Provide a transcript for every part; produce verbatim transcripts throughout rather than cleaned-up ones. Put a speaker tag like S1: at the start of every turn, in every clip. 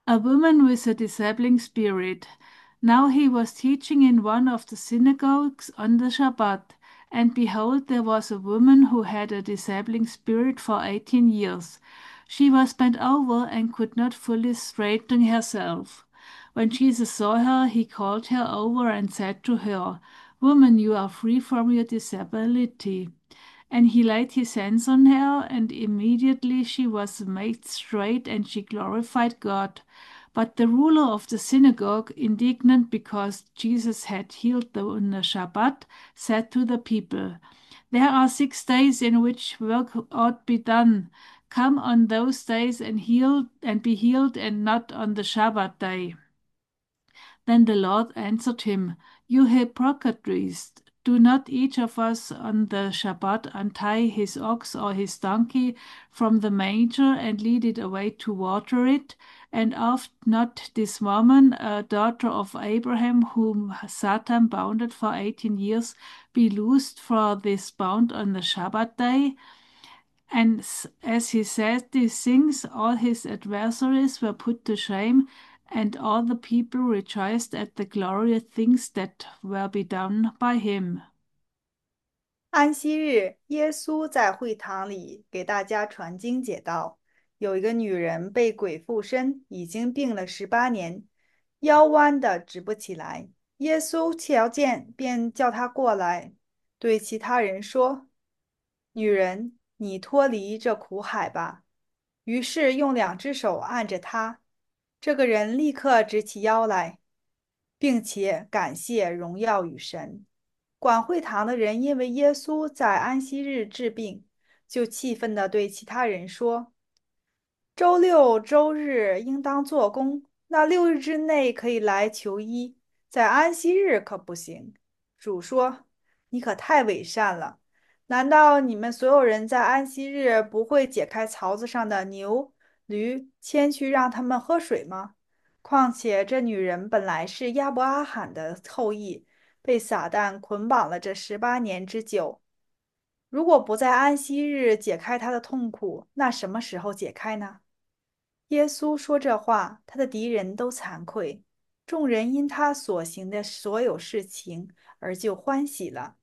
S1: a woman with a disabling spirit. Now he was teaching in one of the synagogues on the Shabbat, and behold, there was a woman who had a disabling spirit for eighteen years. She was bent over and could not fully straighten herself. When Jesus saw her, he called her over and said to her, Woman, you are free from your disability. And he laid his hands on her, and immediately she was made straight, and she glorified God. But the ruler of the synagogue, indignant because Jesus had healed the, on the Shabbat, said to the people, There are six days in which work ought be done. Come on those days and heal and be healed, and not on the Shabbat day. Then the Lord answered him, You hypocrites, do not each of us on the Shabbat untie his ox or his donkey from the manger and lead it away to water it? And oft not this woman, a daughter of Abraham, whom Satan bounded for eighteen years, be loosed for this bound on the Shabbat day? And as he said these things, all his adversaries were put to shame, and all the people rejoiced at the glorious things that were be done by him.
S2: 安息日，耶稣在会堂里给大家传经解道。有一个女人被鬼附身，已经病了十八年，腰弯的直不起来。耶稣瞧见，便叫她过来，对其他人说：“女人，你脱离这苦海吧。”于是用两只手按着她，这个人立刻直起腰来，并且感谢荣耀与神。管会堂的人因为耶稣在安息日治病，就气愤地对其他人说：“周六、周日应当做工，那六日之内可以来求医，在安息日可不行。”主说：“你可太伪善了！难道你们所有人在安息日不会解开槽子上的牛、驴，牵去让他们喝水吗？况且这女人本来是亚伯拉罕的后裔。”被撒旦捆绑了这十八年之久。如果不在安息日解开他的痛苦，那什么时候解开呢？耶稣说这话，他的敌人都惭愧，众人因他所行的所有事情而就欢喜了。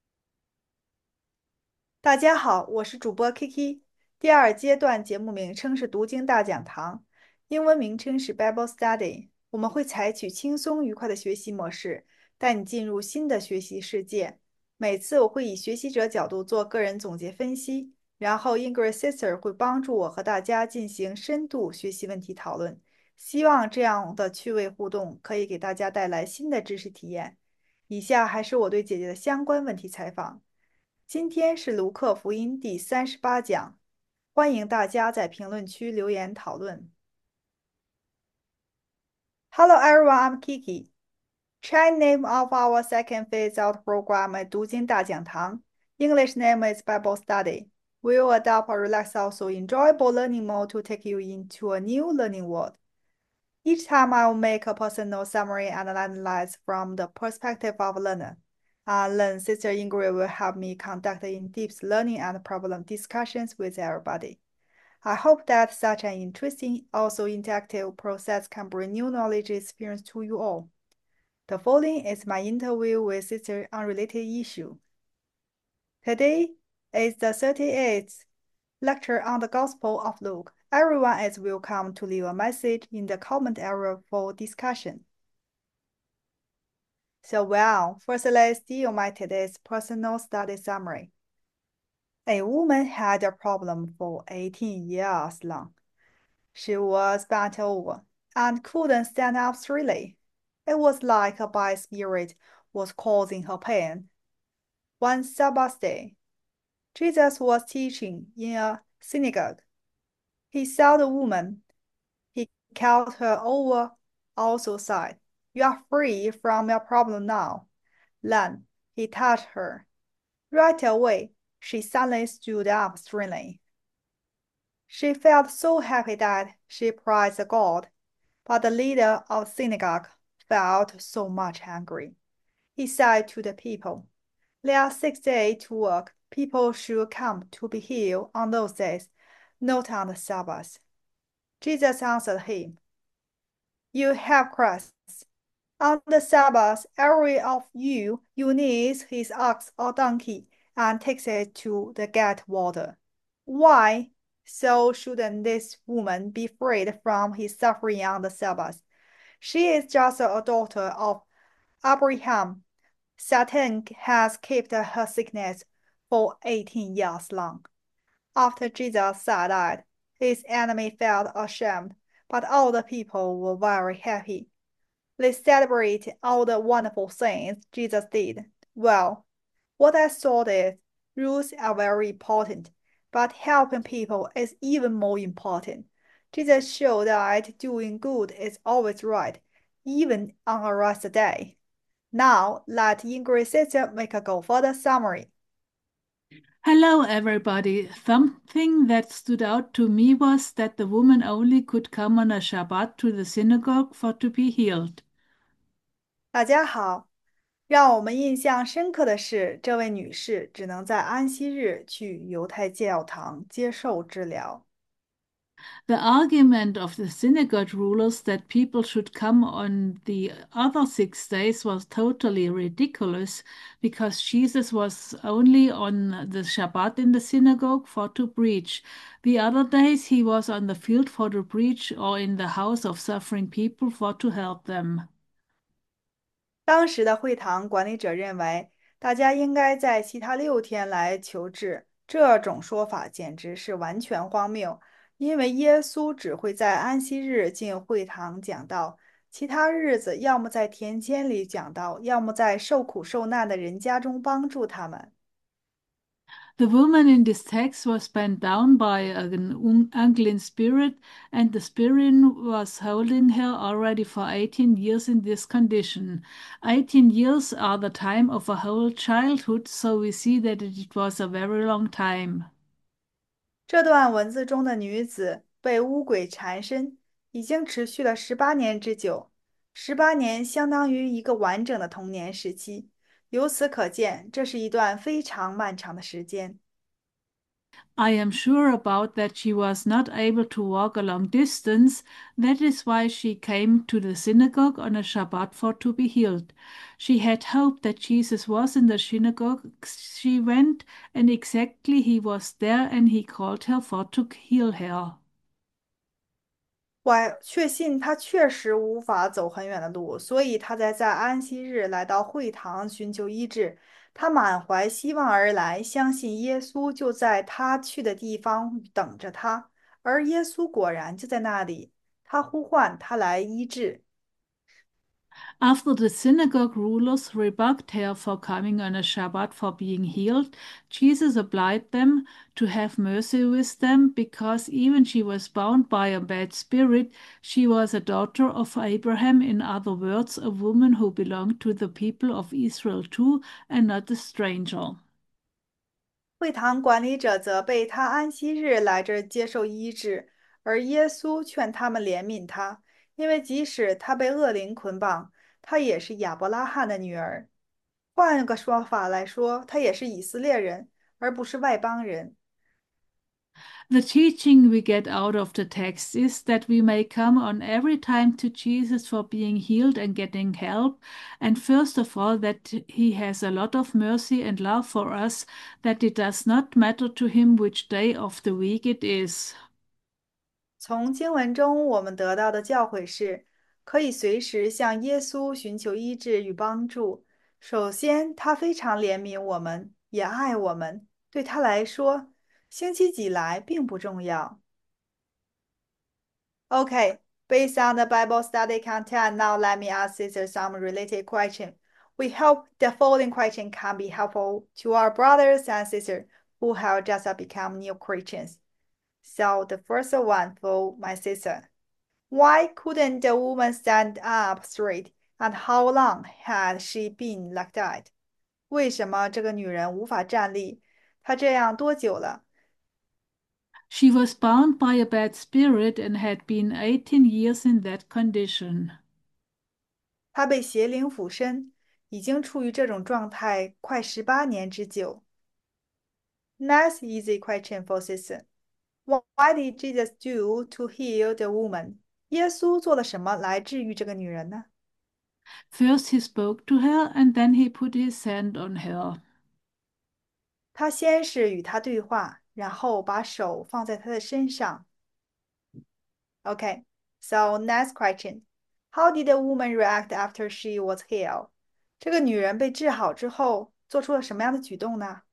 S2: 大家好，我是主播 Kiki。第二阶段节目名称是读经大讲堂，英文名称是 Bible Study。我们会采取轻松愉快的学习模式，带你进入新的学习世界。每次我会以学习者角度做个人总结分析，然后 English Sister 会帮助我和大家进行深度学习问题讨论。希望这样的趣味互动可以给大家带来新的知识体验。以下还是我对姐姐的相关问题采访。今天是卢克福音第三十八讲，欢迎大家在评论区留言讨论。Hello everyone, I'm Kiki. Chinese name of our second phase out program is 读经大讲堂. English name is Bible Study. We will adopt a relaxed, also enjoyable learning mode to take you into a new learning world. Each time I will make a personal summary and analyze from the perspective of a learner. Uh, then Sister Ingrid will help me conduct in-depth learning and problem discussions with everybody. I hope that such an interesting, also interactive process can bring new knowledge experience to you all. The following is my interview with Sister on related issue. Today is the thirty-eighth lecture on the Gospel of Luke. Everyone is welcome to leave a message in the comment area for discussion. So well, first let's do my today's personal study summary. A woman had a problem for eighteen years long. She was bent over and couldn't stand up straight. It was like a bad spirit was causing her pain. One Sabbath day, Jesus was teaching in a synagogue. He saw the woman. He called her over, also said, You are free from your problem now. Then he touched her. Right away, she suddenly stood up straight. She felt so happy that she praised God, but the leader of the synagogue felt so much angry. He said to the people, There are six days to work. People should come to be healed on those days, not on the Sabbath. Jesus answered him, You hypocrites! On the Sabbath, every of you unites his ox or donkey and takes it to the get water. Why? So shouldn't this woman be freed from his suffering on the Sabbath? She is just a daughter of Abraham. Satan has kept her sickness for eighteen years long. After Jesus died, his enemy felt ashamed, but all the people were very happy. They celebrate all the wonderful things Jesus did. Well, what I thought is rules are very important, but helping people is even more important. Jesus showed that doing good is always right, even on a rest day. Now, let Ingrid sister make a go for the summary.
S1: Hello, everybody. Something that stood out to me was that the woman only could come on a Shabbat to the synagogue for to be healed.
S2: 大家好，让我们印象深刻的是，这位女士只能在安息日去犹太教堂接受治疗。
S1: The argument of the synagogue rulers that people should come on the other six days was totally ridiculous because Jesus was only on the Shabbat in the synagogue for to preach. The other days he was on the field for to preach or in the house of suffering people for to help them.
S2: 当时的会堂管理者认为，大家应该在其他六天来求治，这种说法简直是完全荒谬，因为耶稣只会在安息日进会堂讲道，其他日子要么在田间里讲道，要么在受苦受难的人家中帮助他们。
S1: The woman in this text was bent down by an unclean spirit, and the spirit was holding her already for eighteen years in this condition. eighteen years are the time of a whole childhood, so we see that it was a very long time.
S2: 这段文字中的女子被巫鬼缠身，已经持续了十八年之久。十八年相当于一个完整的童年时期，由此可见，这是一段非常漫长的时间。
S1: I am sure about that she was not able to walk a long distance. That is why she came to the synagogue on a Shabbat for to be healed. She had hoped that Jesus was in the synagogue. She went, and exactly he was there, and he called her for to heal her.
S2: 我确信他确实无法走很远的路，所以他才在安息日来到会堂寻求医治。他满怀希望而来，相信耶稣就在他去的地方等着他，而耶稣果然就在那里。他呼唤他来医治。
S1: After the synagogue rulers rebuked her for coming on a Shabbat for being healed, Jesus obliged them to have mercy with them because even she was bound by a bad spirit, she was a daughter of Abraham, in other words, a woman who belonged to the people of Israel too, and not a stranger.
S2: 会堂管理者责备他安息日来这儿接受医治，而耶稣劝他们怜悯他，因为即使他被恶灵捆绑，他也是亚伯拉罕的女儿。换个说法来说，他也是以色列人，而不是外邦人。
S1: The teaching we get out of the text is that we may come on every time to Jesus for being healed and getting help, and first of all, that He has a lot of mercy and love for us, that it does not matter to Him which day of the week it is.
S2: 从经文中我们得到的教诲是，可以随时向耶稣寻求医治与帮助。首先，他非常怜悯我们，也爱我们。对他来说，星期几来并不重要。Okay, based on the Bible study content, now let me ask Sister some related question. We hope the following question can be helpful to our brothers and sisters who have just become new Christians. So the first one for my sister. Why couldn't the woman stand up straight, and how long had she been like that? 为什么这个女人无法站立？她这样多久了？
S1: She was bound by a bad spirit and had been eighteen years in that condition.
S2: 她被邪灵附身，已经处于这种状态快十八年之久。Next easy question for sister. What did Jesus do to heal the woman? 耶稣做了什么来治愈这个女人呢？
S1: First he spoke to her, and then he put his hand on her.
S2: 他先是与她对话，然后把手放在她的身上。Okay, so next question. How did the woman react after she was healed? 这个女人被治好之后，做出了什么样的举动呢？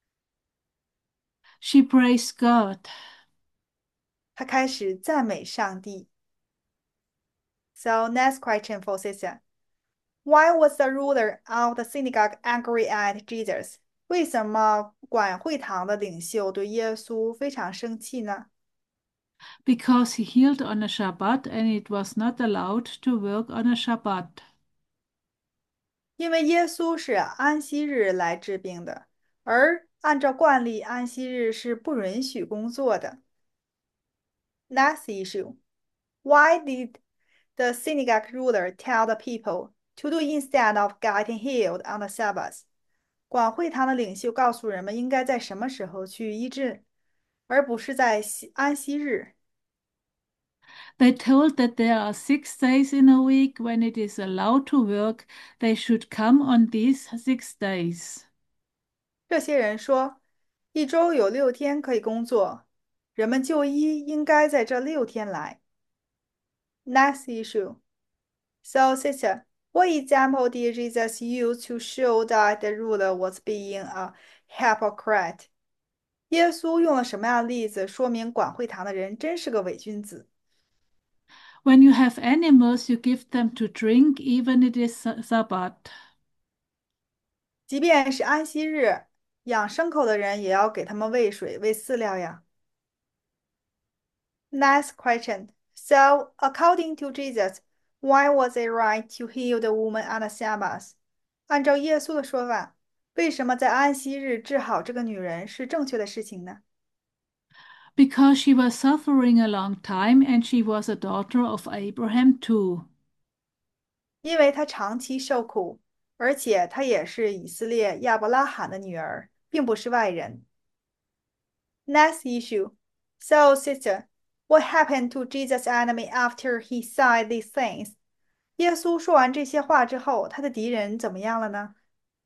S1: She praised God.
S2: 她开始赞美上帝。So next question for Sister. Why was the ruler of the synagogue angry at Jesus? 为什么管会堂的领袖对耶稣非常生气呢？
S1: Because he healed on a Shabbat and it was not allowed to work on a Shabbat.
S2: 因为耶稣是安息日来治病的，而按照惯例，安息日是不允许工作的。Next issue. Why did the synagogue ruler tell the people to do instead of getting healed on the Sabbath? 管会堂的领袖告诉人们应该在什么时候去医治，而不是在西安息日。
S1: They told that there are six days in a week when it is allowed to work. They should come on these six days.
S2: 这些人说，一周有六天可以工作，人们就医应该在这六天来。Next issue. So, sister, what example did Jesus use to show that the ruler was being a hypocrite? 耶稣用了什么样的例子说明管会堂的人真是个伪君子？
S1: When you have animals, you give them to drink, even it is Sabbath.
S2: 即便是安息日，养牲口的人也要给他们喂水、喂饲料呀。Next question. So, according to Jesus, why was it right to heal the woman on the Sabbath? 按照耶稣的说法，为什么在安息日治好这个女人是正确的事情呢？
S1: Because she was suffering a long time and she was a daughter of Abraham too.
S2: 因为她长期受苦，而且她也是以色列亚伯拉罕的女儿，并不是外人。Next issue. So, sister, what happened to Jesus' enemy after he said these things? 耶稣说完这些话之后，他的敌人怎么样了呢？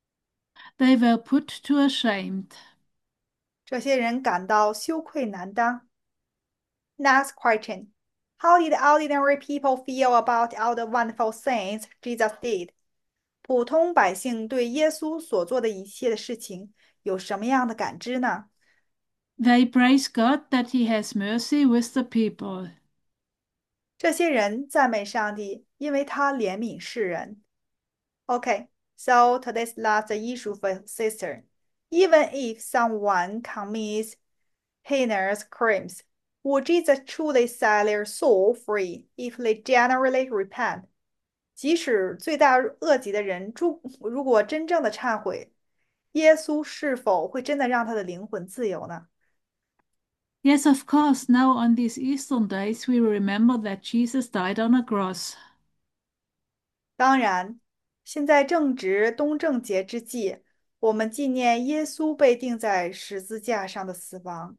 S1: They were put to ashamed.
S2: 这些人感到羞愧难当。Next question. How did ordinary people feel about all the wonderful things Jesus did? 普通百姓对耶稣所做的一切的事情有什么样的感知呢？
S1: They praise God that he has mercy with the people.
S2: 这些人赞美上帝，因为他怜悯世人。Okay, so today's last issue for sister. Even if someone commits heinous crimes, would Jesus truly set their soul free if they generally repent? 即使罪大恶极的人，如如果真正的忏悔，耶稣是否会真的让他的灵魂自由呢？
S1: Yes, of course, now on these Eastern days we remember that Jesus died on a cross.
S2: 当然，现在正值东正节之际，我们纪念耶稣被钉在十字架上的死亡。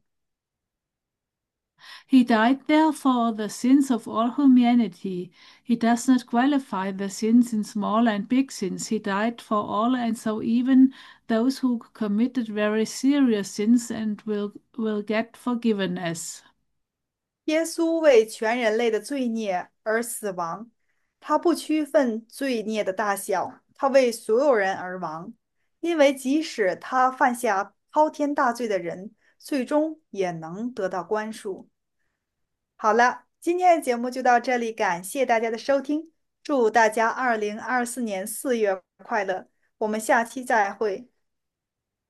S1: He died there for the sins of all humanity. He does not qualify the sins in small and big sins. He died for all, and so even those who committed very serious sins and will will get forgiveness.
S2: 耶稣为全人类的罪孽而死亡，他不区分罪孽的大小，他为所有人而亡，因为即使他犯下滔天大罪的人，最终也能得到宽恕。好了，今天的节目就到这里，感谢大家的收听，祝大家二零二四年四月快乐，我们下期再会。